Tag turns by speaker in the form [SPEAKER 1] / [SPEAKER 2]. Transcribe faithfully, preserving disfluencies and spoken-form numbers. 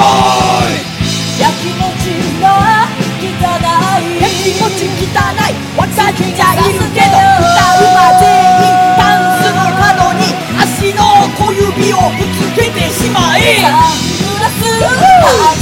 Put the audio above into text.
[SPEAKER 1] やきもちが汚い、やきもち汚いわかっちゃいるけど、歌うま全員タンスの角に足の小指をぶつけてしまえ。サングラス